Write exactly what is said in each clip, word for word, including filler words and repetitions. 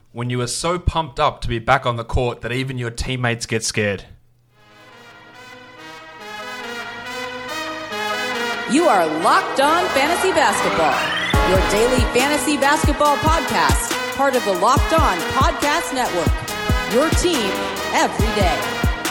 when you are so pumped up to be back on the court that even your teammates get scared. You are Locked On Fantasy Basketball, your daily fantasy basketball podcast, part of the Locked On Podcast Network, your team every day.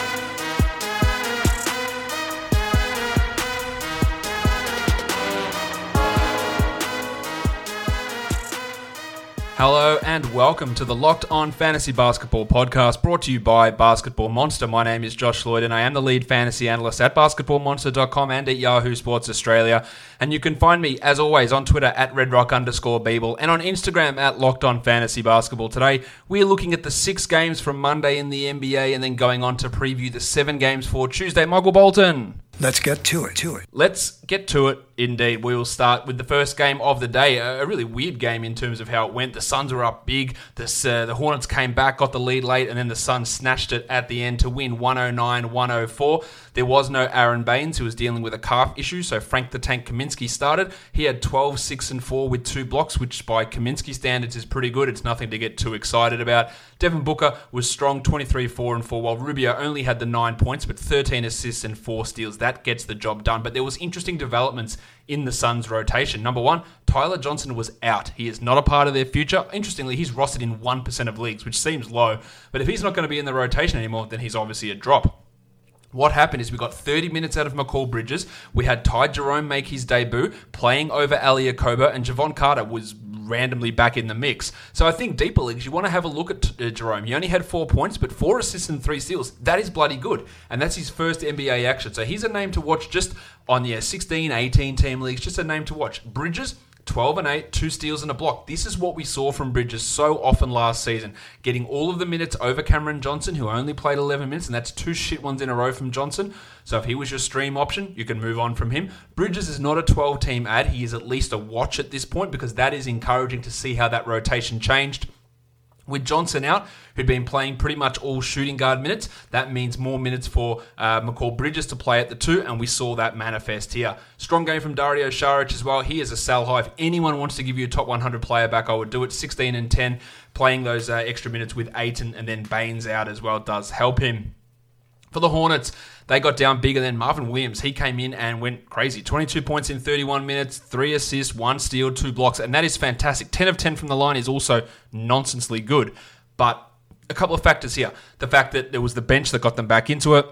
Hello and welcome to the Locked On Fantasy Basketball podcast, brought to you by Basketball Monster. My name is Josh Lloyd and I am the lead fantasy analyst at basketball monster dot com and at Yahoo Sports Australia. And you can find me, as always, on Twitter at redrock underscore Beeble and on Instagram at Locked On Fantasy Basketball. Today, we are looking at the six games from Monday in the N B A and then going on to preview the seven games for Tuesday. Michael Bolton. Let's get to it, to it. Let's get to it, indeed. We will start with the first game of the day, a really weird game in terms of how it went. The Suns were up big, this, uh, the Hornets came back, got the lead late, and then the Suns snatched it at the end to win one oh nine one oh four. There was no Aaron Baines, who was dealing with a calf issue, so Frank the Tank Kaminsky started. He had twelve, six, and four with two blocks, which by Kaminsky standards is pretty good. It's nothing to get too excited about. Devin Booker was strong, twenty-three, four, and four, while Rubio only had the nine points, but thirteen assists and four steals. That gets the job done. But there was interesting developments in the Suns' rotation. Number one, Tyler Johnson was out. He is not a part of their future. Interestingly, he's rostered in one percent of leagues, which seems low. But if he's not going to be in the rotation anymore, then he's obviously a drop. What happened is we got thirty minutes out of McCall Bridges. We had Ty Jerome make his debut, playing over Ali Okobo, and Javon Carter was randomly back in the mix. So I think deeper leagues, you want to have a look at uh, Jerome. He only had four points, but four assists and three steals. That is bloody good. And that's his first N B A action. So he's a name to watch just on the yeah, sixteen, eighteen team leagues, just a name to watch. Bridges, twelve and eight, two steals and a block. This is what we saw from Bridges so often last season. Getting all of the minutes over Cameron Johnson, who only played eleven minutes, and that's two shit ones in a row from Johnson. So if he was your stream option, you can move on from him. Bridges is not a twelve-team ad. He is at least a watch at this point because that is encouraging to see how that rotation changed. With Johnson out, who'd been playing pretty much all shooting guard minutes, that means more minutes for uh, McCall Bridges to play at the two, and we saw that manifest here. Strong game from Dario Saric as well. He is a sell high. If anyone wants to give you a top one hundred player back, I would do it. sixteen and ten, playing those uh, extra minutes with Ayton and then Baines out as well does help him. For the Hornets, they got down bigger than Marvin Williams. He came in and went crazy. twenty-two points in thirty-one minutes, three assists, one steal, two blocks, and that is fantastic. ten of ten from the line is also nonsensely good. But a couple of factors here. The fact that there was the bench that got them back into it,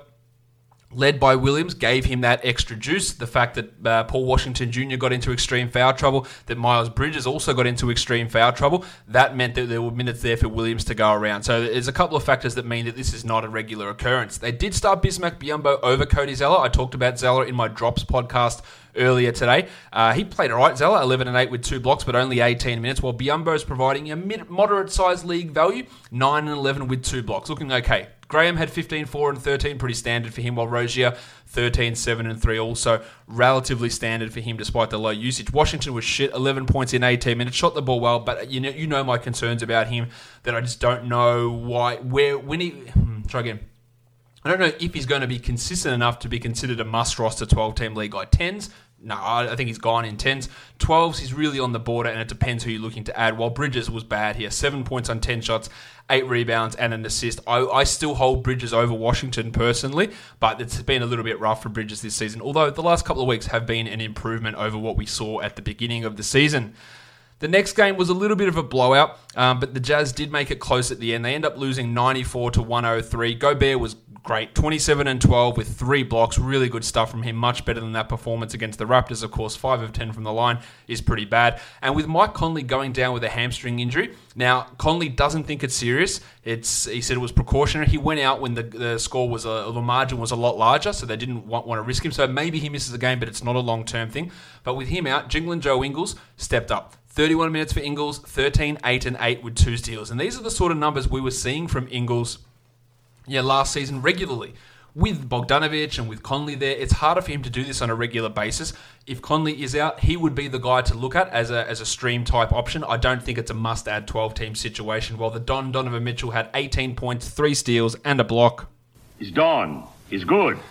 led by Williams, gave him that extra juice. The fact that uh, Paul Washington Junior got into extreme foul trouble, that Miles Bridges also got into extreme foul trouble, that meant that there were minutes there for Williams to go around. So there's a couple of factors that mean that this is not a regular occurrence. They did start Bismack Biyombo over Cody Zeller. I talked about Zeller in my Drops podcast earlier today. Uh, he played all right, Zeller, eleven and eight with two blocks, but only eighteen minutes, while Biyombo is providing a mid- moderate-sized league value, nine and eleven with two blocks. Looking okay. Graham had fifteen, four, and thirteen, pretty standard for him, while Rozier, thirteen, seven, and three, also relatively standard for him despite the low usage. Washington was shit, eleven points in eighteen minutes, shot the ball well, but you know you know my concerns about him, that I just don't know why, where, when he, hmm, try again. I don't know if he's going to be consistent enough to be considered a must-roster twelve-team league guy. tens, no, I think he's gone in tens. twelves, he's really on the border, and it depends who you're looking to add. While Bridges was bad here, seven points on ten shots, eight rebounds, and an assist. I, I still hold Bridges over Washington personally, but it's been a little bit rough for Bridges this season, although the last couple of weeks have been an improvement over what we saw at the beginning of the season. The next game was a little bit of a blowout, um, but the Jazz did make it close at the end. They end up losing ninety-four to one oh three. Gobert was great, twenty-seven and twelve with three blocks. Really good stuff from him, much better than that performance against the Raptors. Of course, five of ten from the line is pretty bad. And with Mike Conley going down with a hamstring injury, now Conley doesn't think it's serious. It's he said it was precautionary. He went out when the, the score was a, the margin was a lot larger, so they didn't want, want to risk him. So maybe he misses a game, but it's not a long-term thing. But with him out, Jingling Joe Ingles stepped up. thirty-one minutes for Ingles, thirteen, eight, and eight with two steals. And these are the sort of numbers we were seeing from Ingles yeah, last season regularly. With Bogdanovic and with Conley there, it's harder for him to do this on a regular basis. If Conley is out, he would be the guy to look at as a as a stream type option. I don't think it's a must-add twelve-team situation. While the Don Donovan Mitchell had eighteen points, three steals, and a block. He's Don. He's good.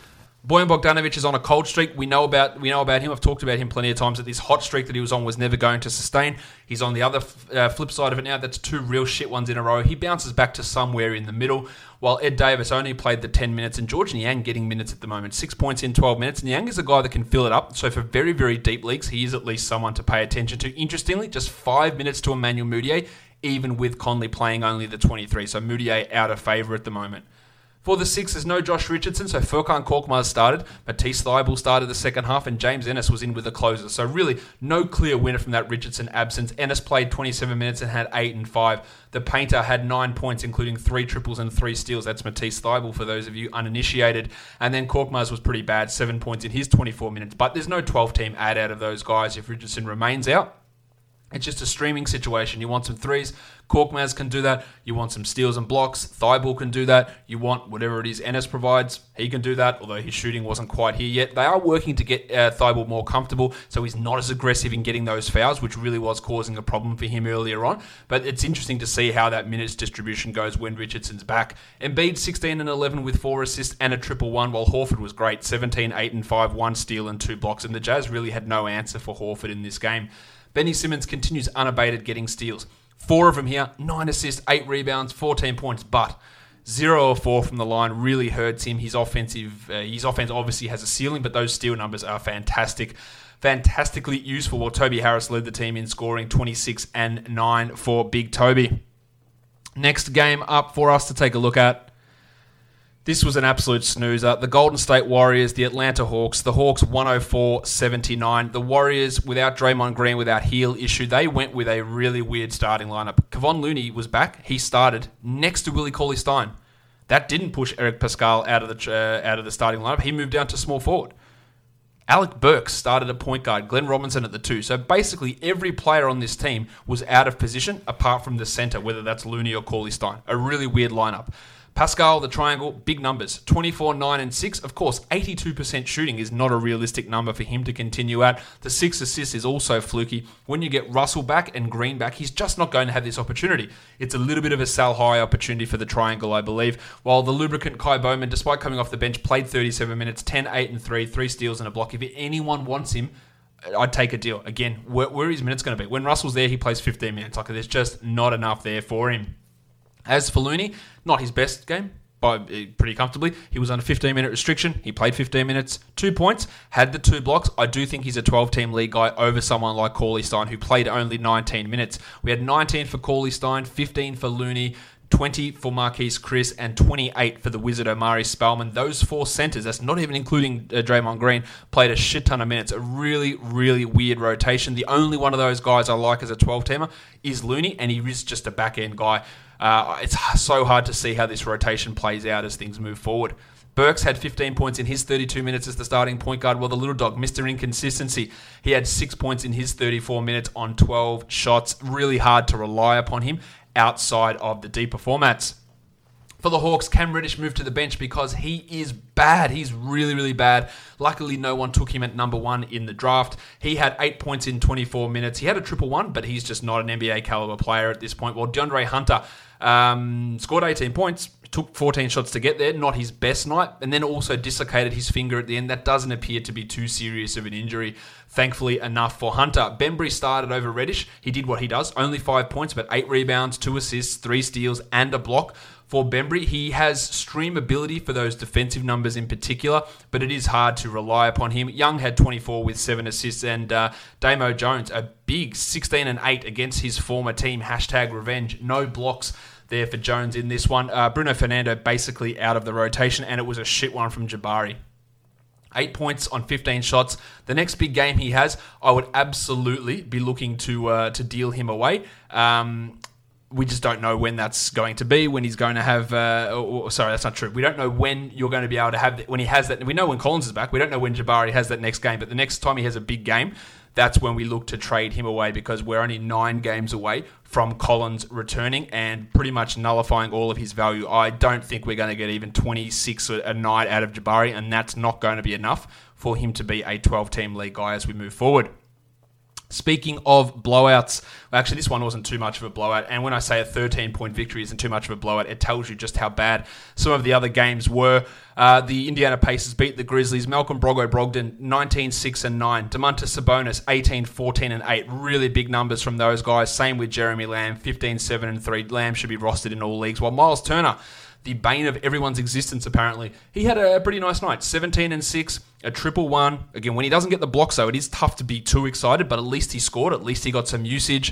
Bojan Bogdanovic is on a cold streak. We know about we know about him. I've talked about him plenty of times, that this hot streak that he was on was never going to sustain. He's on the other uh, flip side of it now. That's two real shit ones in a row. He bounces back to somewhere in the middle, while Ed Davis only played the ten minutes, and George Niang getting minutes at the moment. Six points in twelve minutes. Niang is a guy that can fill it up, so for very, very deep leagues, he is at least someone to pay attention to. Interestingly, just five minutes to Emmanuel Mudiay, even with Conley playing only the twenty-three, so Mudiay out of favour at the moment. For the Sixers, no Josh Richardson, so Furkan Korkmaz started, Matisse Thybulle started the second half, and James Ennis was in with the closer. So really, no clear winner from that Richardson absence. Ennis played twenty-seven minutes and had eight and five. The painter had nine points, including three triples and three steals. That's Matisse Thybulle, for those of you uninitiated. And then Korkmaz was pretty bad, seven points in his twenty-four minutes. But there's no twelve-team add out of those guys if Richardson remains out. It's just a streaming situation. You want some threes, Korkmaz can do that. You want some steals and blocks, Thybulle can do that. You want whatever it is Ennis provides, he can do that, although his shooting wasn't quite here yet. They are working to get uh, Thybulle more comfortable, so he's not as aggressive in getting those fouls, which really was causing a problem for him earlier on. But it's interesting to see how that minutes distribution goes when Richardson's back. Embiid sixteen and eleven with four assists and a triple one, while Horford was great, seventeen, eight and five, one steal and two blocks, and the Jazz really had no answer for Horford in this game. Benny Simmons continues unabated getting steals. Four of them here, nine assists, eight rebounds, fourteen points, but zero or four from the line really hurts him. His offensive, uh, his offense obviously has a ceiling, but those steal numbers are fantastic. Fantastically useful. Well, Toby Harris led the team in scoring, twenty-six and nine for Big Toby. Next game up for us to take a look at. This was an absolute snoozer. The Golden State Warriors, the Atlanta Hawks. The Hawks one oh four seventy-nine. The Warriors, without Draymond Green, without heel issue, they went with a really weird starting lineup. Kevon Looney was back. He started next to Willie Cauley-Stein. That didn't push Eric Pascal out of the uh, out of the starting lineup. He moved down to small forward. Alec Burks started at point guard, Glenn Robinson at the two. So basically every player on this team was out of position apart from the center, whether that's Looney or Cauley-Stein. A really weird lineup. Pascal, the triangle, big numbers. twenty-four, nine, and six. Of course, eighty-two percent shooting is not a realistic number for him to continue at. The six assists is also fluky. When you get Russell back and Green back, he's just not going to have this opportunity. It's a little bit of a sell high opportunity for the triangle, I believe. While the lubricant Kai Bowman, despite coming off the bench, played thirty-seven minutes, ten, eight, and three, three steals and a block. If anyone wants him, I'd take a deal. Again, where, where are his minutes going to be? When Russell's there, he plays fifteen minutes. Like, there's just not enough there for him. As for Looney, not his best game, by pretty comfortably. He was on a fifteen-minute restriction. He played fifteen minutes, two points, had the two blocks. I do think he's a twelve-team league guy over someone like Cauley-Stein, who played only nineteen minutes. We had nineteen for Cauley-Stein, fifteen for Looney, twenty for Marquise Chris, and twenty-eight for the Wizard Omari Spellman. Those four centers, that's not even including uh, Draymond Green, played a shit ton of minutes. A really, really weird rotation. The only one of those guys I like as a twelve-teamer is Looney, and he is just a back-end guy. Uh, it's so hard to see how this rotation plays out as things move forward. Burks had fifteen points in his thirty-two minutes as the starting point guard, while the little dog, Mister Inconsistency, he had six points in his thirty-four minutes on twelve shots. Really hard to rely upon him outside of the deeper formats. For the Hawks, Cam Reddish moved to the bench because he is bad. He's really, really bad. Luckily, no one took him at number one in the draft. He had eight points in twenty-four minutes. He had a triple one, but he's just not an N B A caliber player at this point. While DeAndre Hunter um, scored eighteen points, took fourteen shots to get there. Not his best night, and then also dislocated his finger at the end. That doesn't appear to be too serious of an injury. Thankfully enough for Hunter. Bembry started over Reddish. He did what he does. Only five points, but eight rebounds, two assists, three steals, and a block. For Bembry, he has stream ability for those defensive numbers in particular, but it is hard to rely upon him. Young had twenty-four with seven assists, and uh, Damo Jones, a big sixteen and eight against his former team. Hashtag revenge. No blocks there for Jones in this one. Uh, Bruno Fernando basically out of the rotation, and it was a shit one from Jabari. Eight points on fifteen shots. The next big game he has, I would absolutely be looking to uh, to deal him away. Um... We just don't know when that's going to be, when he's going to have... Uh, or, sorry, that's not true. We don't know when you're going to be able to have... When he has that... We know when Collins is back. We don't know when Jabari has that next game. But the next time he has a big game, that's when we look to trade him away, because we're only nine games away from Collins returning and pretty much nullifying all of his value. I don't think we're going to get even twenty-six a night out of Jabari, and that's not going to be enough for him to be a twelve-team league guy as we move forward. Speaking of blowouts, actually this one wasn't too much of a blowout, and when I say a thirteen-point victory isn't too much of a blowout, it tells you just how bad some of the other games were. Uh, the Indiana Pacers beat the Grizzlies. Malcolm Brogdon, nineteen, six, and nine. Domantas Sabonis, eighteen, fourteen, and eight. Really big numbers from those guys. Same with Jeremy Lamb, fifteen, seven, and three. Lamb should be rostered in all leagues, while Miles Turner, the bane of everyone's existence apparently, he had a pretty nice night. seventeen and six, a triple one. Again, when he doesn't get the blocks though, it is tough to be too excited, but at least he scored. At least he got some usage.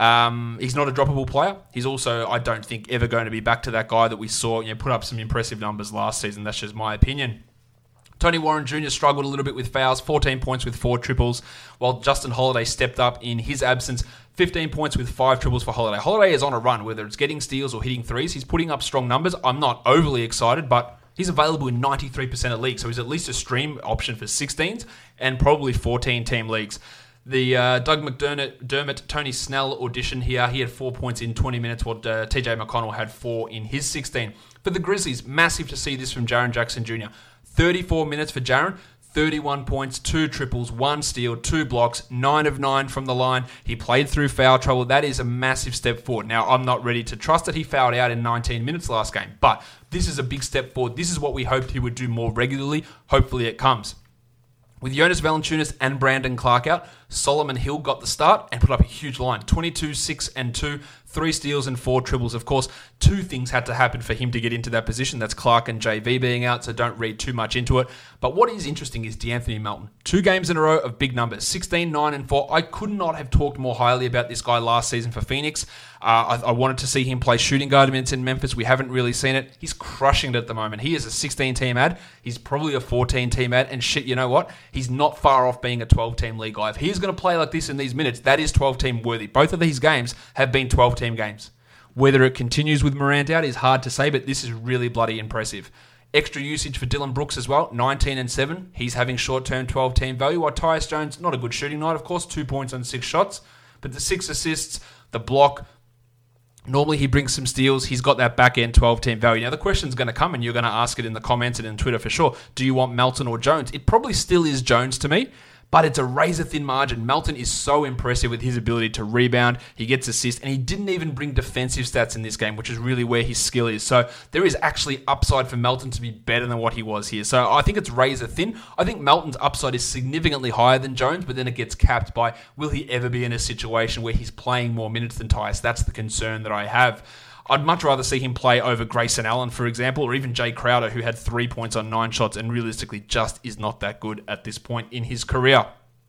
Um, he's not a droppable player. He's also, I don't think, ever going to be back to that guy that we saw, you know, put up some impressive numbers last season. That's just my opinion. Tony Warren Junior struggled a little bit with fouls, fourteen points with four triples, while Justin Holiday stepped up in his absence, fifteen points with five triples for Holiday. Holiday is on a run, whether it's getting steals or hitting threes. He's putting up strong numbers. I'm not overly excited, but he's available in ninety-three percent of leagues, so he's at least a stream option for sixteens and probably fourteen-team leagues. The uh, Doug McDermott, Dermott, Tony Snell audition here. He had four points in twenty minutes, while uh, T J McConnell had four in his sixteen. For the Grizzlies, massive to see this from Jaren Jackson Junior thirty-four minutes for Jaren, thirty-one points, two triples, one steal, two blocks, nine of nine from the line. He played through foul trouble. That is a massive step forward. Now, I'm not ready to trust that he fouled out in nineteen minutes last game, but this is a big step forward. This is what we hoped he would do more regularly. Hopefully it comes. With Jonas Valanciunas and Brandon Clark out, Solomon Hill got the start and put up a huge line. twenty-two, six, and two, three steals and four triples. Of course, two things had to happen for him to get into that position. That's Clark and J V being out, so don't read too much into it. But what is interesting is DeAnthony Melton. Two games in a row of big numbers, sixteen, nine, and four. I could not have talked more highly about this guy last season for Phoenix. Uh, I, I wanted to see him play shooting guard minutes in Memphis. We haven't really seen it. He's crushing it at the moment. He is a sixteen-team ad. He's probably a fourteen-team ad. And shit, you know what? He's not far off being a twelve-team league guy. If he's going to play like this in these minutes, that is twelve-team worthy. Both of these games have been twelve-team games. Whether it continues with Morant out is hard to say, but this is really bloody impressive. Extra usage for Dylan Brooks as well, nineteen and seven. He's having short-term twelve-team value, while Tyus Jones, not a good shooting night, of course, two points on six shots, but the six assists, the block. Normally he brings some steals. He's got that back-end twelve-team value. Now the question's going to come, and you're going to ask it in the comments and in Twitter for sure. Do you want Melton or Jones? It probably still is Jones to me, but it's a razor-thin margin. Melton is so impressive with his ability to rebound. He gets assists, and he didn't even bring defensive stats in this game, which is really where his skill is. So there is actually upside for Melton to be better than what he was here. So I think it's razor-thin. I think Melton's upside is significantly higher than Jones, but then it gets capped by, will he ever be in a situation where he's playing more minutes than Tyus? That's the concern that I have. I'd much rather see him play over Grayson Allen, for example, or even Jay Crowder, who had three points on nine shots and realistically just is not that good at this point in his career.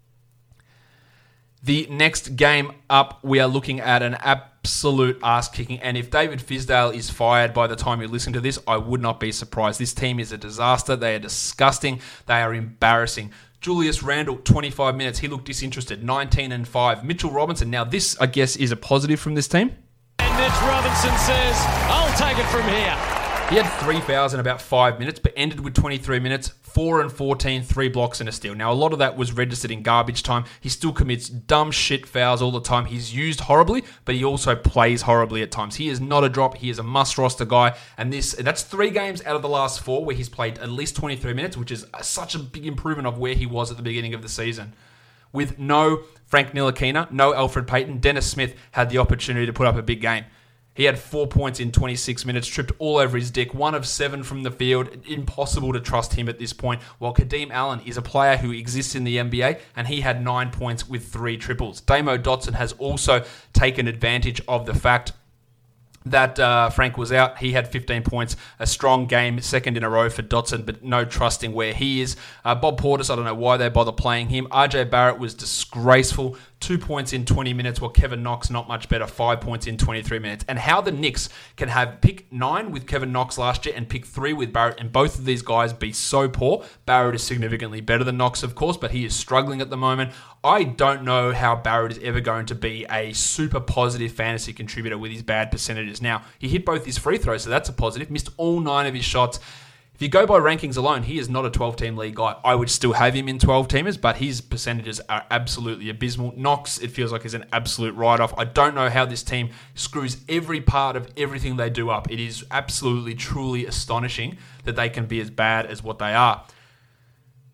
The next game up, we are looking at an absolute ass-kicking, and if David Fizdale is fired by the time you listen to this, I would not be surprised. This team is a disaster. They are disgusting. They are embarrassing. Julius Randle, twenty-five minutes. He looked disinterested, nineteen and five. Mitchell Robinson, now this, I guess, is a positive from this team. And Mitch Robinson says, I'll take it from here. He had three fouls in about five minutes, but ended with twenty-three minutes, four and fourteen, three blocks and a steal. Now, a lot of that was registered in garbage time. He still commits dumb shit fouls all the time. He's used horribly, but he also plays horribly at times. He is not a drop. He is a must-roster guy, and this that's three games out of the last four where he's played at least twenty-three minutes, which is such a big improvement of where he was at the beginning of the season. With no Frank Ntilikina, no Alfred Payton, Dennis Smith had the opportunity to put up a big game. He had four points in twenty-six minutes, tripped all over his dick, one of seven from the field. Impossible to trust him at this point. While Kadeem Allen is a player who exists in the N B A, and he had nine points with three triples. Damo Dotson has also taken advantage of the fact that uh, Frank was out. He had fifteen points, a strong game, second in a row for Dotson, but no trusting where he is. Uh, Bob Portis, I don't know why they bother playing him. R J Barrett was disgraceful. Two points in twenty minutes, while Kevin Knox, not much better, five points in twenty-three minutes. And how the Knicks can have pick nine with Kevin Knox last year and pick three with Barrett, and both of these guys be so poor. Barrett is significantly better than Knox, of course, but he is struggling at the moment. I don't know how Barrett is ever going to be a super positive fantasy contributor with his bad percentages. Now, he hit both his free throws, so that's a positive. Missed all nine of his shots. If you go by rankings alone, he is not a twelve-team league guy. I would still have him in twelve-teamers, but his percentages are absolutely abysmal. Knox, it feels like, is an absolute write-off. I don't know how this team screws every part of everything they do up. It is absolutely, truly astonishing that they can be as bad as what they are.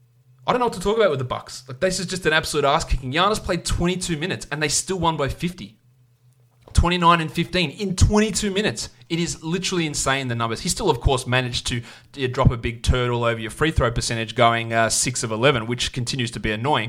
I don't know what to talk about with the Bucks. Like, this is just an absolute ass kicking. Giannis played twenty-two minutes and they still won by fifty. twenty-nine and fifteen in twenty-two minutes. It is literally insane, the numbers. He still, of course, managed to uh, drop a big turd all over your free throw percentage, going uh, six of eleven, which continues to be annoying.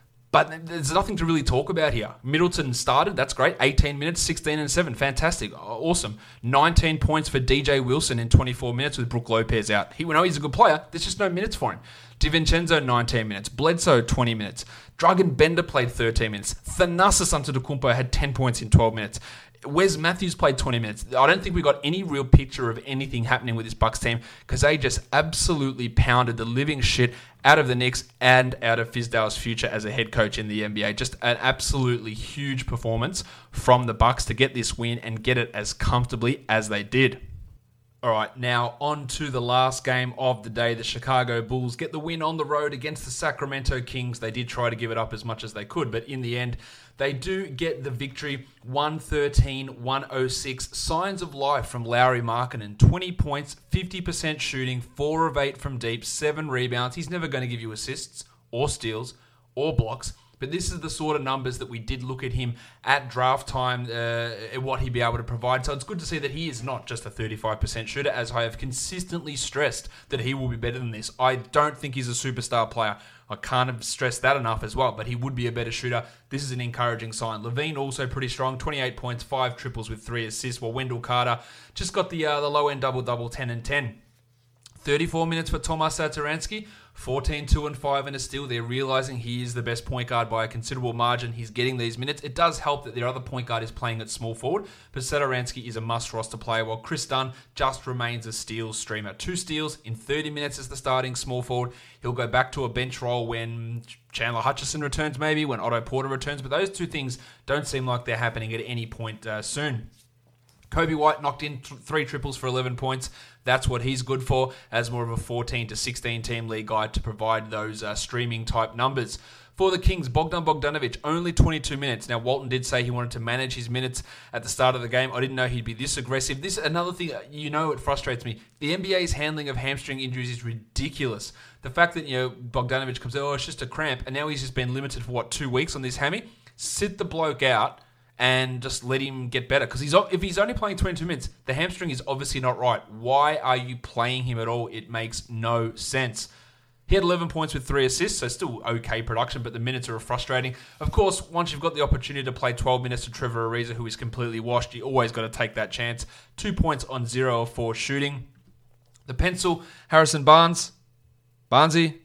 But there's nothing to really talk about here. Middleton started, that's great. eighteen minutes, sixteen and seven, fantastic, awesome. nineteen points for D J Wilson in twenty-four minutes with Brook Lopez out. He, we know he's a good player, there's just no minutes for him. DiVincenzo, nineteen minutes. Bledsoe, twenty minutes. Dragan Bender played thirteen minutes. Thanasis Antetokounmpo had ten points in twelve minutes. Wes Matthews played twenty minutes. I don't think we got any real picture of anything happening with this Bucks team because they just absolutely pounded the living shit out of the Knicks and out of Fizdale's future as a head coach in the N B A. Just an absolutely huge performance from the Bucks to get this win and get it as comfortably as they did. All right, now on to the last game of the day. The Chicago Bulls get the win on the road against the Sacramento Kings. They did try to give it up as much as they could, but in the end, they do get the victory, one thirteen to one oh six. Signs of life from Lauri Markkanen. twenty points, fifty percent shooting, four of eight from deep, seven rebounds. He's never going to give you assists or steals or blocks. But this is the sort of numbers that we did look at him at draft time, uh, what he'd be able to provide. So it's good to see that he is not just a thirty-five percent shooter, as I have consistently stressed that he will be better than this. I don't think he's a superstar player. I can't have stressed that enough as well, but he would be a better shooter. This is an encouraging sign. Levine also pretty strong, twenty-eight points, five triples with three assists, while Wendell Carter just got the uh, the low-end double-double, ten and ten. thirty-four minutes for Tomas Satoransky, fourteen, two and five and a steal. They're realizing he is the best point guard by a considerable margin. He's getting these minutes. It does help that their other point guard is playing at small forward, but Satoransky is a must-roster player, while Chris Dunn just remains a steals streamer. Two steals in thirty minutes as the starting small forward. He'll go back to a bench role when Chandler Hutchison returns, maybe, when Otto Porter returns, but those two things don't seem like they're happening at any point uh, soon. Kobe White knocked in th- three triples for eleven points. That's what he's good for, as more of a fourteen to sixteen team league guy to provide those uh, streaming type numbers. For the Kings, Bogdan Bogdanovic, only twenty-two minutes. Now, Walton did say he wanted to manage his minutes at the start of the game. I didn't know he'd be this aggressive. This another thing, you know, it frustrates me. The N B A's handling of hamstring injuries is ridiculous. The fact that, you know, Bogdanovic comes out, oh, it's just a cramp, and now he's just been limited for, what, two weeks on this hammy? Sit the bloke out and just let him get better. Because he's if he's only playing twenty-two minutes, the hamstring is obviously not right. Why are you playing him at all? It makes no sense. He had eleven points with three assists, so still okay production, but the minutes are frustrating. Of course, once you've got the opportunity to play twelve minutes to Trevor Ariza, who is completely washed, you always got to take that chance. Two points on zero of four shooting. The pencil, Harrison Barnes. Barnesy.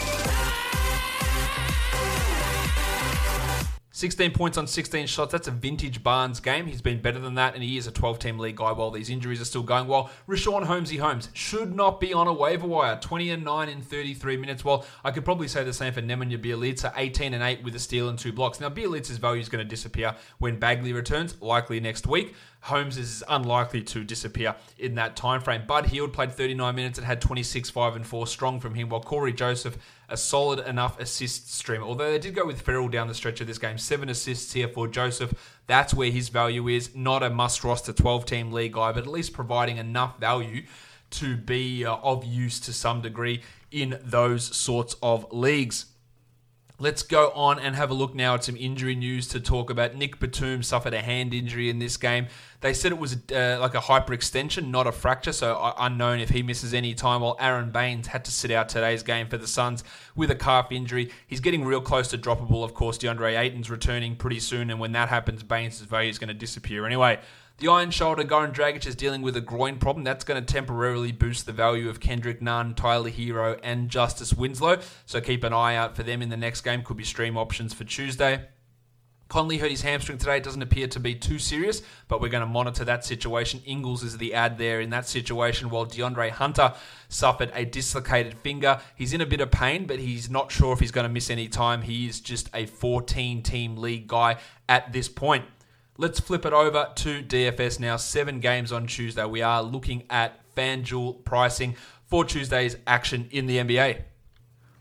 sixteen points on sixteen shots. That's a vintage Barnes game. He's been better than that, and he is a twelve-team league guy while these injuries are still going. While Richaun Holmesy Holmes should not be on a waiver wire. twenty and nine in thirty-three minutes. Well, I could probably say the same for Nemanja Bjelica, eighteen and eight with a steal and two blocks. Now, Bjelica's value is going to disappear when Bagley returns, likely next week. Holmes is unlikely to disappear in that time frame. Bud Hield played thirty-nine minutes and had twenty-six, five and four strong from him, while Corey Joseph, a solid enough assist streamer. Although they did go with Ferrell down the stretch of this game. Seven assists here for Joseph. That's where his value is. Not a must-roster twelve-team league guy, but at least providing enough value to be uh, of use to some degree in those sorts of leagues. Let's go on and have a look now at some injury news to talk about. Nick Batum suffered a hand injury in this game. They said it was uh, like a hyperextension, not a fracture, so uh, unknown if he misses any time, while Aaron Baines had to sit out today's game for the Suns with a calf injury. He's getting real close to droppable. Of course, DeAndre Ayton's returning pretty soon, and when that happens, Baines' value is going to disappear anyway. The Iron Shoulder, Goran Dragic, is dealing with a groin problem. That's going to temporarily boost the value of Kendrick Nunn, Tyler Hero, and Justice Winslow. So keep an eye out for them in the next game. Could be stream options for Tuesday. Conley hurt his hamstring today. It doesn't appear to be too serious, but we're going to monitor that situation. Ingles is the ad there in that situation, while DeAndre Hunter suffered a dislocated finger. He's in a bit of pain, but he's not sure if he's going to miss any time. He is just a fourteen-team league guy at this point. Let's flip it over to D F S now. Seven games on Tuesday. We are looking at FanDuel pricing for Tuesday's action in the N B A.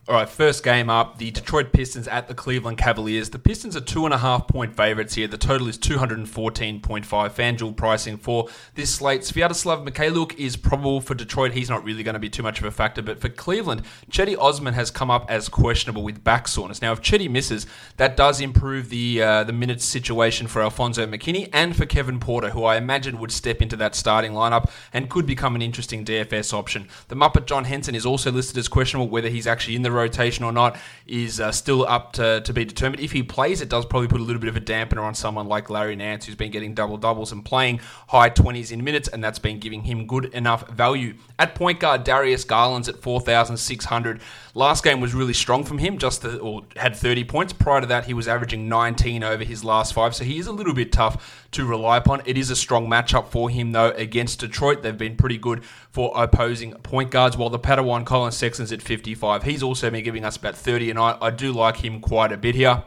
All right, first game up, the Detroit Pistons at the Cleveland Cavaliers. The Pistons are two and a half point favourites here. The total is two hundred fourteen point five. FanDuel pricing for this slate. Sviatoslav Mikhailiuk is probable for Detroit. He's not really going to be too much of a factor. But for Cleveland, Cedi Osman has come up as questionable with back soreness. Now, if Cedi misses, that does improve the uh, the minutes situation for Alfonso McKinney and for Kevin Porter, who I imagine would step into that starting lineup and could become an interesting D F S option. The Muppet John Henson is also listed as questionable. Whether he's actually in the rotation or not is uh, still up to, to be determined. If he plays, it does probably put a little bit of a dampener on someone like Larry Nance, who's been getting double-doubles and playing high twenties in minutes, and that's been giving him good enough value. At point guard, Darius Garland's at four thousand six hundred. Last game was really strong from him, just to, or had thirty points. Prior to that, he was averaging nineteen over his last five, so he is a little bit tough to rely upon. It is a strong matchup for him, though, against Detroit. They've been pretty good for opposing point guards, while the Padawan Colin Sexton's at fifty-five. He's also been giving us about thirty a night. I do like him quite a bit here.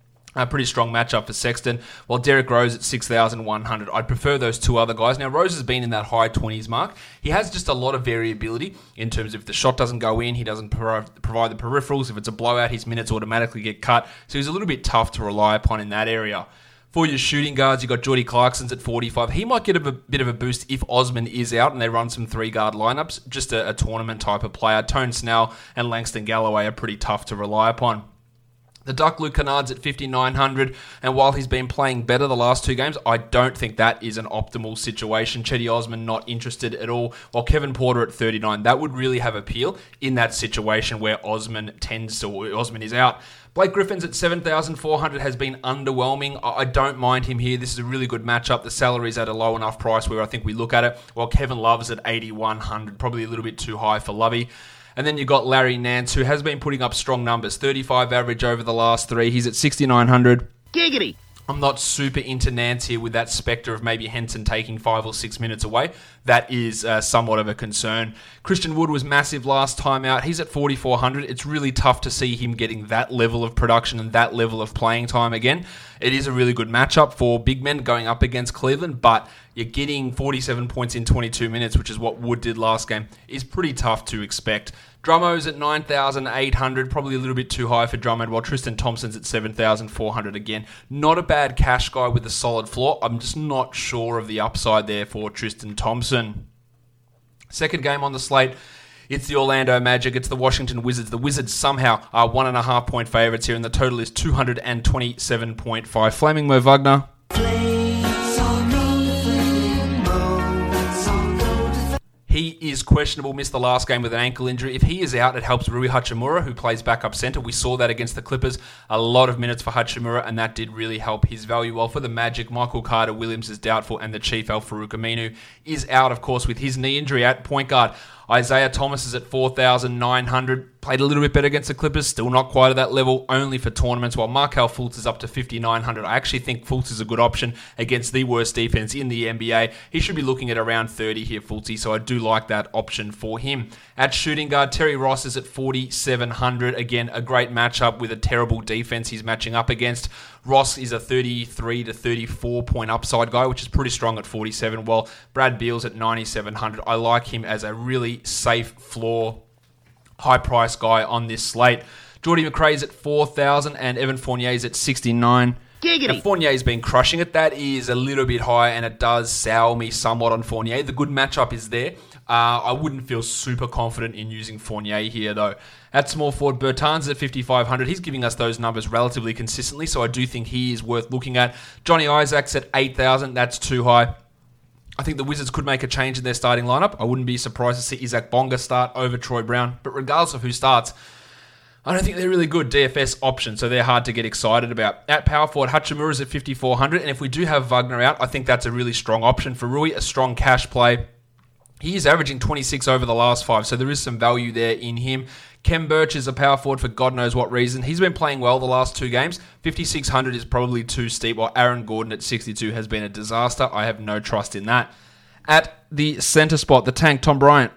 A pretty strong matchup for Sexton, while Derrick Rose at six thousand one hundred. I'd prefer those two other guys. Now, Rose has been in that high twenties mark. He has just a lot of variability in terms of if the shot doesn't go in, he doesn't provide the peripherals. If it's a blowout, his minutes automatically get cut. So he's a little bit tough to rely upon in that area. For your shooting guards, you've got Jordy Clarkson's at forty-five. He might get a bit of a boost if Osman is out and they run some three-guard lineups. Just a, a tournament type of player. Tone Snell and Langston Galloway are pretty tough to rely upon. The Duck Luke Kennard's at fifty-nine hundred, and while he's been playing better the last two games, I don't think that is an optimal situation. Cedi Osman not interested at all, while Kevin Porter at thirty-nine. That would really have appeal in that situation where Osman tends to, Osman is out. Blake Griffin's at seven thousand four hundred has been underwhelming. I don't mind him here. This is a really good matchup. The salary's at a low enough price where I think we look at it, while Kevin Love's at eighty-one hundred, probably a little bit too high for Lovey. And then you've got Larry Nance, who has been putting up strong numbers. thirty-five average over the last three. He's at sixty-nine hundred. Giggity! I'm not super into Nance here with that spectre of maybe Henson taking five or six minutes away. That is uh, somewhat of a concern. Christian Wood was massive last time out. He's at forty-four hundred. It's really tough to see him getting that level of production and that level of playing time again. It is a really good matchup for big men going up against Cleveland, but you're getting forty-seven points in twenty-two minutes, which is what Wood did last game, is pretty tough to expect. Drummo's at nine thousand eight hundred, probably a little bit too high for Drummond, while Tristan Thompson's at seven thousand four hundred again. Not a bad cash guy with a solid floor. I'm just not sure of the upside there for Tristan Thompson. Second game on the slate, it's the Orlando Magic. It's the Washington Wizards. The Wizards somehow are one and a half point favourites here, and the total is two hundred twenty-seven point five. Flaming Mo Wagner. He is questionable, missed the last game with an ankle injury. If he is out, it helps Rui Hachimura, who plays backup center. We saw that against the Clippers. A lot of minutes for Hachimura, and that did really help his value. While for the Magic, Michael Carter-Williams is doubtful, and the Chief, Al-Farouq Aminu, is out, of course, with his knee injury at point guard. Isaiah Thomas is at four thousand nine hundred. Played a little bit better against the Clippers. Still not quite at that level, only for tournaments, while Markelle Fultz is up to fifty-nine hundred. I actually think Fultz is a good option against the worst defense in the N B A. He should be looking at around thirty here, Fultz, so I do like that option for him. At shooting guard, Terry Ross is at forty-seven hundred. Again, a great matchup with a terrible defense he's matching up against. Ross is a thirty-three to thirty-four point upside guy, which is pretty strong at forty-seven, while Brad Beal's at ninety-seven hundred. I like him as a really safe floor, high-price guy on this slate. Jordy McRae's at four thousand, and Evan Fournier's at sixty-nine. Giggity. Fournier's been crushing it. That is a little bit high, and it does sour me somewhat on Fournier. The good matchup is there. Uh, I wouldn't feel super confident in using Fournier here, though. At small forward, Bertans at fifty-five hundred. He's giving us those numbers relatively consistently, so I do think he is worth looking at. Johnny Isaacs at eight thousand. That's too high. I think the Wizards could make a change in their starting lineup. I wouldn't be surprised to see Isaac Bonga start over Troy Brown. But regardless of who starts, I don't think they're really good D F S options, so they're hard to get excited about. At power forward, Hachimura's at fifty-four hundred, and if we do have Wagner out, I think that's a really strong option for Rui, a strong cash play. He is averaging twenty-six over the last five, so there is some value there in him. Kem Birch is a power forward for God knows what reason. He's been playing well the last two games. fifty-six hundred is probably too steep, while Aaron Gordon at sixty-two has been a disaster. I have no trust in that. At the center spot, the tank, Tom Bryant.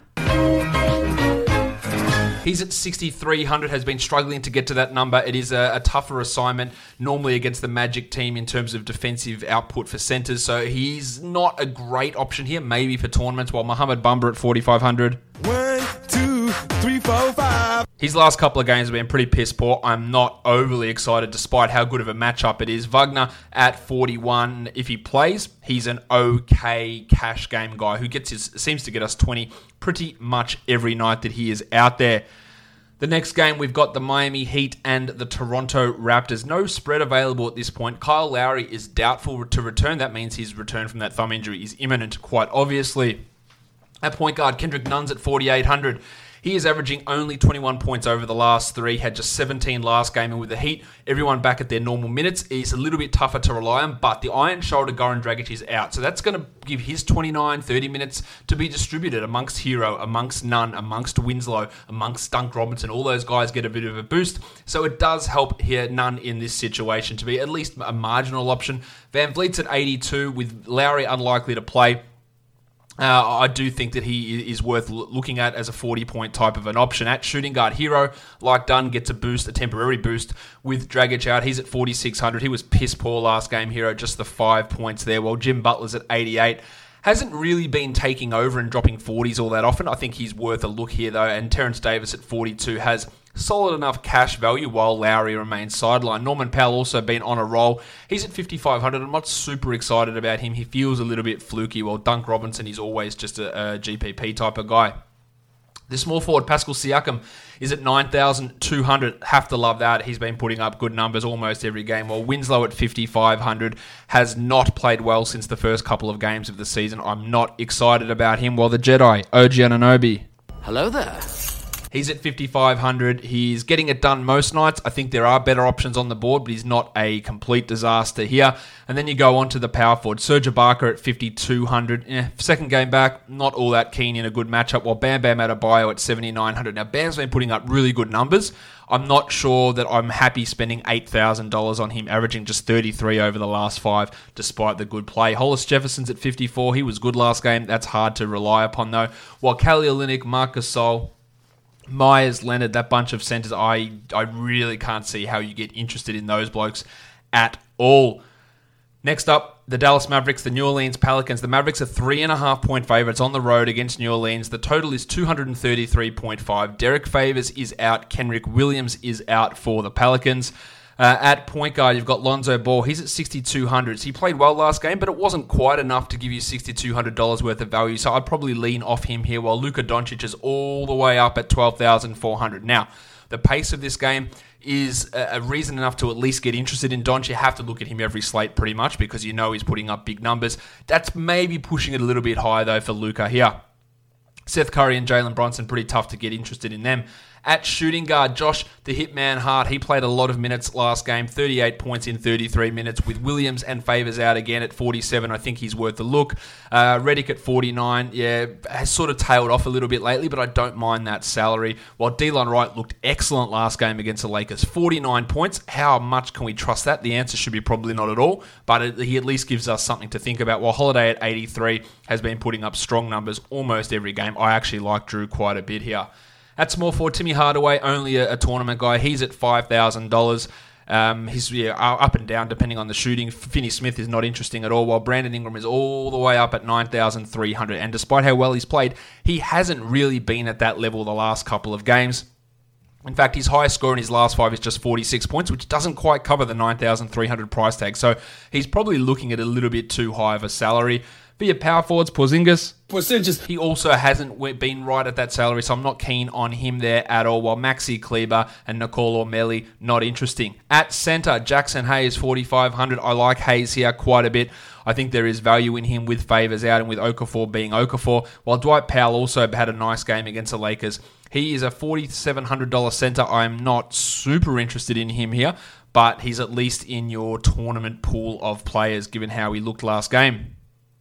He's at sixty-three hundred, has been struggling to get to that number. It is a, a tougher assignment, normally against the Magic team in terms of defensive output for centers, so he's not a great option here, maybe for tournaments, while Muhammad Bamba at forty-five hundred. One, two, three, four, five. His last couple of games have been pretty piss poor. I'm not overly excited despite how good of a matchup it is. Wagner at forty-one. If he plays, he's an okay cash game guy who gets his, seems to get us twenty pretty much every night that he is out there. The next game, we've got the Miami Heat and the Toronto Raptors. No spread available at this point. Kyle Lowry is doubtful to return. That means his return from that thumb injury is imminent, quite obviously. At point guard, Kendrick Nunn's at forty-eight hundred. He is averaging only twenty-one points over the last three, had just seventeen last game, and with the Heat, everyone back at their normal minutes, is a little bit tougher to rely on, but the iron shoulder Goran Dragic is out, so that's going to give his twenty-nine, thirty minutes to be distributed amongst Hero, amongst Nunn, amongst Winslow, amongst Dunk Robinson. All those guys get a bit of a boost, so it does help here Nunn in this situation to be at least a marginal option. Van Vliet's at eighty-two, with Lowry unlikely to play. Uh, I do think that he is worth looking at as a forty-point type of an option. At shooting guard, Hero, like Dunn, gets a boost, a temporary boost with Dragic out. He's at forty-six hundred. He was piss poor last game, Hero, just the five points there, while Jim Butler's at eighty-eight. Hasn't really been taking over and dropping forties all that often. I think he's worth a look here, though. And Terrence Davis at forty-two has solid enough cash value while Lowry remains sidelined. Norman Powell also been on a roll. He's at fifty-five hundred. I'm not super excited about him. He feels a little bit fluky, while Dunk Robinson is always just a, a G P P type of guy. The small forward, Pascal Siakam, is at nine thousand two hundred. Have to love that. He's been putting up good numbers almost every game, while Winslow at fifty-five hundred has not played well since the first couple of games of the season. I'm not excited about him, while the Jedi, O G Anunoby. Hello there. He's at fifty-five hundred. He's getting it done most nights. I think there are better options on the board, but he's not a complete disaster here. And then you go on to the power forward. Serge Ibaka at fifty-two hundred. Eh, second game back, not all that keen in a good matchup, while Bam Bam Adebayo at seventy-nine hundred. Now, Bam's been putting up really good numbers. I'm not sure that I'm happy spending eight thousand dollars on him, averaging just thirty-three over the last five, despite the good play. Hollis Jefferson's at fifty-four. He was good last game. That's hard to rely upon, though. While Kelly Olynyk, Marc Gasol, Myers, Leonard, that bunch of centers, I, I really can't see how you get interested in those blokes at all. Next up, the Dallas Mavericks, the New Orleans Pelicans. The Mavericks are three and a half point favorites on the road against New Orleans. The total is two thirty-three point five. Derek Favors is out. Kenrick Williams is out for the Pelicans. Uh, at point guard, you've got Lonzo Ball. He's at sixty-two hundred. So he played well last game, but it wasn't quite enough to give you six thousand two hundred dollars worth of value. So I'd probably lean off him here, while Luka Doncic is all the way up at twelve thousand four hundred. Now, the pace of this game is a reason enough to at least get interested in Doncic. You have to look at him every slate pretty much because you know he's putting up big numbers. That's maybe pushing it a little bit higher, though, for Luka here. Seth Curry and Jalen Brunson, pretty tough to get interested in them. At shooting guard, Josh the Hitman Hart, he played a lot of minutes last game, thirty-eight points in thirty-three minutes, with Williams and Favors out again at forty-seven. I think he's worth a look. Uh, Redick at forty-nine, yeah, has sort of tailed off a little bit lately, but I don't mind that salary. While Delon Wright looked excellent last game against the Lakers, forty-nine points. How much can we trust that? The answer should be probably not at all, but it, he at least gives us something to think about. While Holiday at eighty-three has been putting up strong numbers almost every game. I actually like Drew quite a bit here. At small forward, Timmy Hardaway, only a, a tournament guy. He's at five thousand dollars. Um, he's yeah, up and down depending on the shooting. Finney Smith is not interesting at all, while Brandon Ingram is all the way up at nine thousand three hundred. And despite how well he's played, he hasn't really been at that level the last couple of games. In fact, his highest score in his last five is just forty-six points, which doesn't quite cover the nine thousand three hundred price tag. So he's probably looking at a little bit too high of a salary. For your power forwards, Porzingis, Porzingis, he also hasn't been right at that salary, so I'm not keen on him there at all, while Maxi Kleber and Nicole Ormelli, not interesting. At centre, Jackson Hayes, forty-five hundred. I like Hayes here quite a bit. I think there is value in him with Favors out and with Okafor being Okafor, while Dwight Powell also had a nice game against the Lakers. He is a forty-seven hundred dollars centre. I am not super interested in him here, but he's at least in your tournament pool of players given how he looked last game.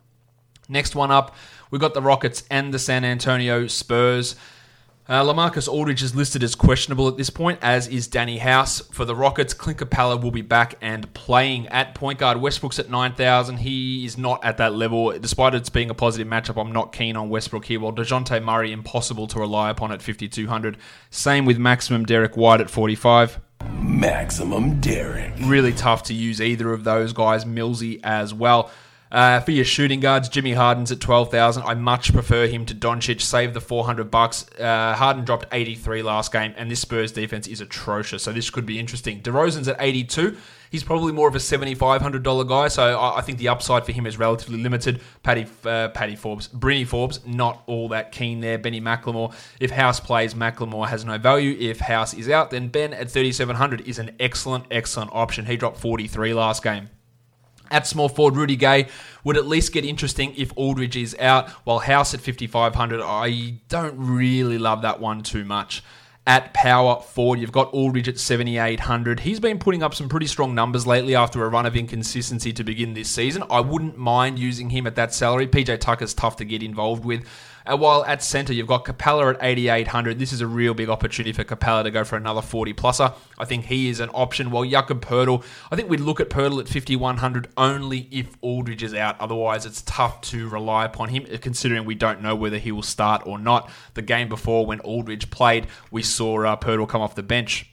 Next one up, we've got the Rockets and the San Antonio Spurs. Uh, LaMarcus Aldridge is listed as questionable at this point, as is Danny House. For the Rockets, Clint Capella will be back and playing at point guard. Westbrook's at nine thousand. He is not at that level. Despite it being a positive matchup, I'm not keen on Westbrook here, while DeJounte Murray, impossible to rely upon at fifty-two hundred. Same with Maximum Derek White at forty-five. Maximum Derek. Really tough to use either of those guys. Millsy as well. Uh, for your shooting guards, Jimmy Harden's at twelve thousand. I much prefer him to Doncic. Save the four hundred bucks. Uh, Harden dropped eighty-three last game, and this Spurs defense is atrocious, so this could be interesting. DeRozan's at eighty-two. He's probably more of a seven thousand five hundred dollars guy, so I, I think the upside for him is relatively limited. Paddy, uh, Paddy Forbes, Brinny Forbes, not all that keen there. Benny McLemore. If House plays, McLemore has no value. If House is out, then Ben at thirty-seven hundred is an excellent, excellent option. He dropped forty-three last game. At small forward, Rudy Gay would at least get interesting if Aldridge is out, while House at fifty-five hundred, I don't really love that one too much. At power forward, you've got Aldridge at seventy-eight hundred. He's been putting up some pretty strong numbers lately after a run of inconsistency to begin this season. I wouldn't mind using him at that salary. P J Tucker's tough to get involved with. Uh, while at centre, you've got Capella at eighty-eight hundred. This is a real big opportunity for Capella to go for another forty-pluser. I think he is an option. While Jakob Poeltl, I think we'd look at Poeltl at fifty-one hundred only if Aldridge is out. Otherwise, it's tough to rely upon him, considering we don't know whether he will start or not. The game before, when Aldridge played, we saw uh, Poeltl come off the bench.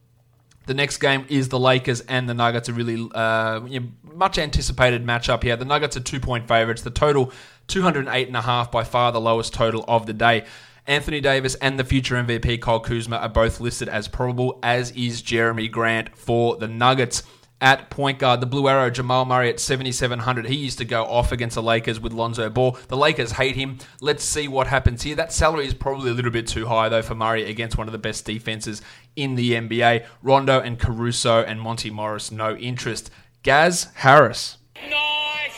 The next game is the Lakers and the Nuggets, a really uh, you know, much anticipated matchup here. The Nuggets are two-point favourites. The total, two hundred eight point five, by far the lowest total of the day. Anthony Davis and the future M V P Kyle Kuzma are both listed as probable, as is Jeremy Grant for the Nuggets. At point guard, the Blue Arrow, Jamal Murray at seventy-seven hundred. He used to go off against the Lakers with Lonzo Ball. The Lakers hate him. Let's see what happens here. That salary is probably a little bit too high, though, for Murray against one of the best defenses in the N B A. Rondo and Caruso and Monty Morris, no interest. Gaz Harris. Nice,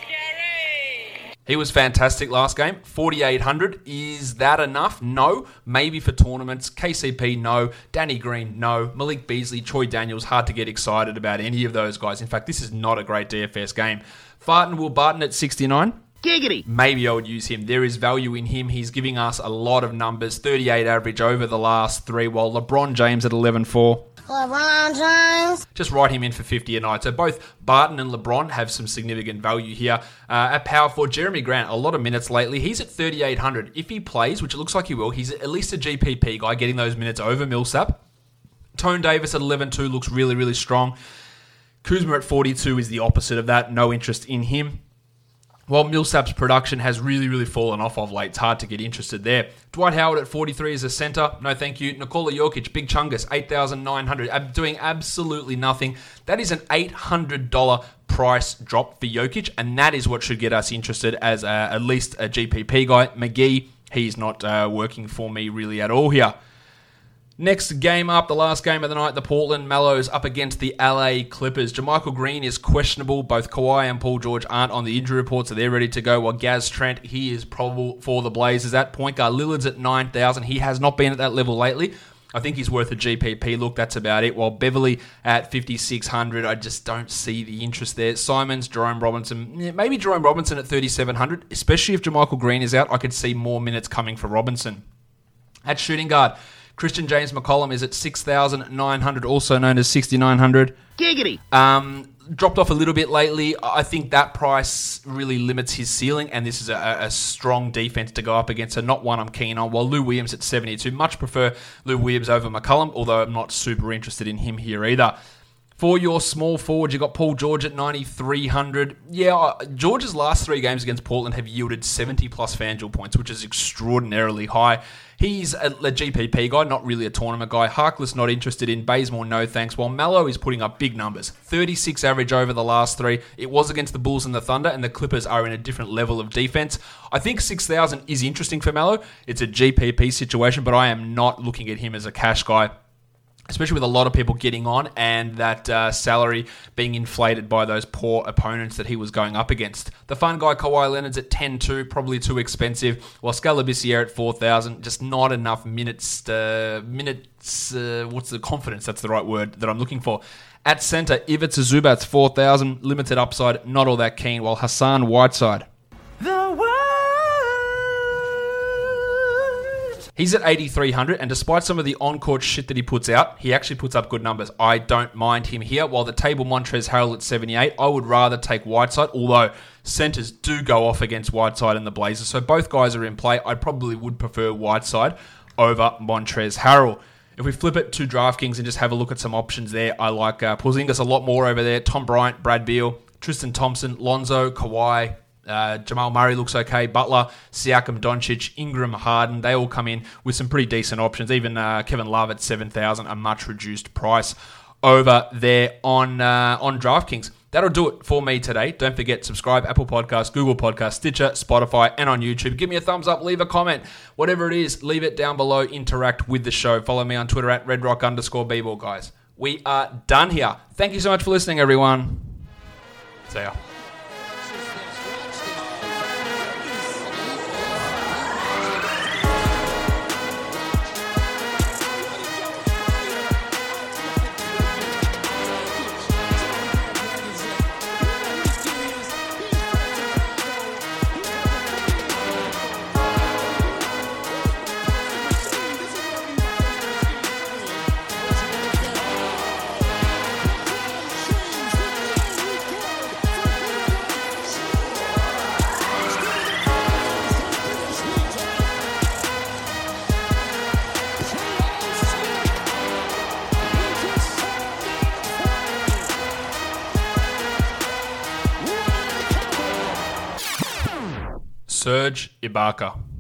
Gary! He was fantastic last game. forty-eight hundred. Is that enough? No. Maybe for tournaments. K C P, no. Danny Green, no. Malik Beasley, Troy Daniels, hard to get excited about any of those guys. In fact, this is not a great D F S game. Farton Will Barton at sixty-nine. Giggity. Maybe I would use him. There is value in him. He's giving us a lot of numbers. thirty-eight average over the last three, while LeBron James at eleven four. LeBron James. Just write him in for fifty a night. So both Barton and LeBron have some significant value here. Uh, at power forward, Jeremy Grant, a lot of minutes lately. He's at thirty-eight hundred. If he plays, which it looks like he will, he's at least a G P P guy, getting those minutes over Millsap. Tone Davis at eleven two looks really, really strong. Kuzma at forty-two is the opposite of that. No interest in him. While Millsap's production has really, really fallen off of late, it's hard to get interested there. Dwight Howard at forty-three is a centre. No thank you. Nikola Jokic, Big Chungus, eight thousand nine hundred. I'm doing absolutely nothing. That is an eight hundred dollars price drop for Jokic, and that is what should get us interested as a, at least a G P P guy. McGee, he's not uh, working for me really at all here. Next game up, the last game of the night, the Portland Mellows up against the L A Clippers. JaMychal Green is questionable. Both Kawhi and Paul George aren't on the injury report, so they're ready to go. While Gaz Trent, he is probable for the Blazers. At point guard, Lillard's at nine thousand. He has not been at that level lately. I think he's worth a G P P look. That's about it. While Beverly at fifty-six hundred, I just don't see the interest there. Simons, Jerome Robinson, maybe Jerome Robinson at thirty-seven hundred. Especially if JaMychal Green is out, I could see more minutes coming for Robinson. At shooting guard, Christian James McCollum is at six thousand nine hundred, also known as sixty-nine hundred. Giggity. Um, dropped off a little bit lately. I think that price really limits his ceiling, and this is a, a strong defense to go up against, so not one I'm keen on. While Lou Williams at seventy-two, much prefer Lou Williams over McCollum, although I'm not super interested in him here either. For your small forward, you've got Paul George at ninety-three hundred. Yeah, George's last three games against Portland have yielded seventy plus FanDuel points, which is extraordinarily high. He's a, a G P P guy, not really a tournament guy. Harkless not interested in. Bazemore, no thanks. While Mallow is putting up big numbers. thirty-six average over the last three. It was against the Bulls and the Thunder, and the Clippers are in a different level of defense. I think six thousand is interesting for Mallow. It's a G P P situation, but I am not looking at him as a cash guy, especially with a lot of people getting on and that uh, salary being inflated by those poor opponents that he was going up against. The fun guy, Kawhi Leonard's at ten two, probably too expensive, while Scalabissiere at four thousand, just not enough minutes, to, minutes uh, what's the confidence, that's the right word that I'm looking for. At centre, Ivica Zubac's four thousand, limited upside, not all that keen, while Hassan Whiteside, The world. he's at eighty-three hundred, and despite some of the on-court shit that he puts out, he actually puts up good numbers. I don't mind him here. While the table Montrezl Harrell at seventy-eight, I would rather take Whiteside, although centers do go off against Whiteside and the Blazers, so both guys are in play. I probably would prefer Whiteside over Montrezl Harrell. If we flip it to DraftKings and just have a look at some options there, I like uh, Porzingis a lot more over there. Tom Bryant, Brad Beal, Tristan Thompson, Lonzo, Kawhi, Uh, Jamal Murray looks okay. Butler, Siakam, Doncic, Ingram, Harden, they all come in with some pretty decent options. Even uh, Kevin Love at seven thousand, a much reduced price over there on uh, on DraftKings. That'll do it for me today. Don't forget, subscribe, Apple Podcasts, Google Podcasts, Stitcher, Spotify, and on YouTube. Give me a thumbs up, leave a comment. Whatever it is, leave it down below. Interact with the show. Follow me on Twitter at redrock underscore b-ball, guys. We are done here. Thank you so much for listening, everyone. See ya. Serge Ibaka.